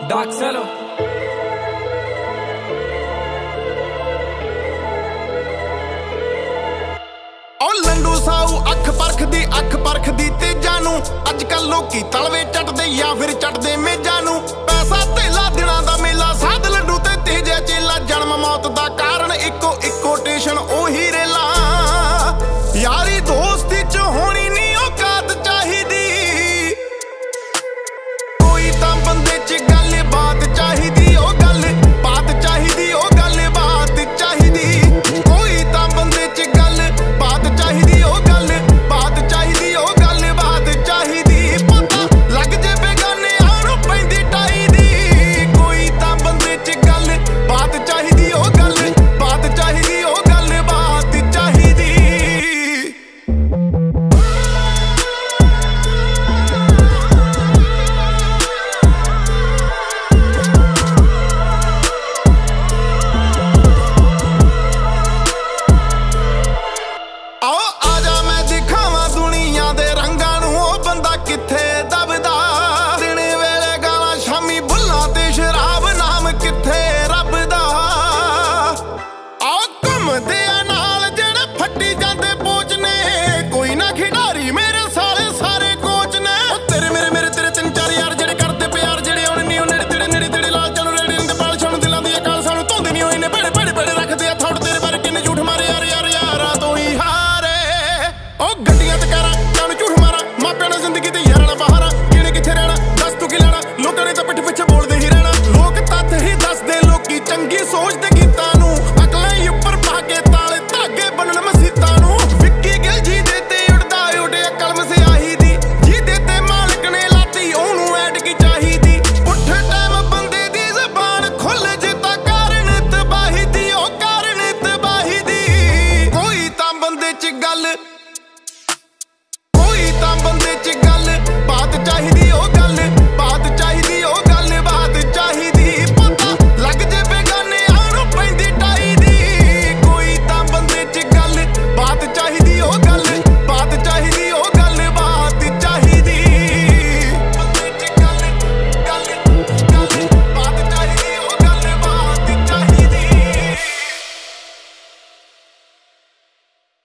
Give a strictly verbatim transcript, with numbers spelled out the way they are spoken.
Daxelo ओ लंडू साऊ अख परखदी अख परखदी तेजा नू अजकल लोकी तलवे चटदे या फिर चटदे मेजा नू पैसा तेला दिना दा मेला साध लंडू ते तेजे चेला जन्म मौत दा कारण इको इको टेशन ओही रेला यारी दोस्ती च होनी नी औकात चाहिदी कोई तां बंदे च गल बात चाहिदी ओ गल बात चाहिदी ओ गल बात चाहिदी कोई तां बंदे च गल बात चाहिदी ओ गल बात चाहिदी ओ गल बात चाहिदी पता लग जे बेगाने आनू पैंदी टाई दी कोई तां बंदे च गल बात चाहिदी ओ गल बात चाहिदी ओ गल बात चाहिदी आओ आजा मैं दिखावां दुनिया दे रंगां नू ओ बंदा किथे दबदा दिन वेले गावां शामी बुल्लां ते शराब नाम किथे रब दा आओ घुमदे आ नाल जेड़े फट्टी जांदे पोच ने कोई ना खिडारी मेरे साले सारे कोच ने ओ तेरे मेरे मेरे तेरे तीन चार यार जेड़े करदे प्यार जेड़े हुण नी नेड़े तेड़े नेड़े तेड़े लाल चानू रेड़ी दे पाल छण दिलां दी अकाल सानू धोंदे नी होए ने बड़े बड़े बड़े रखदे आ थोड़ तेरे बारे किन्ने झूठ मारे यार यार यारां तो ही हारे ओ गड्डियां ते कारां कानू झूठ मारां मापिआं नाल जिंदगी ते यारां नाल बहारां किने किथे रहना दस तू की लेना लोकां ने तां पिठ पिछे बोलदे ही रहना लोक तत्थ ही दसदे लोकी चंगी सोचदे गीतां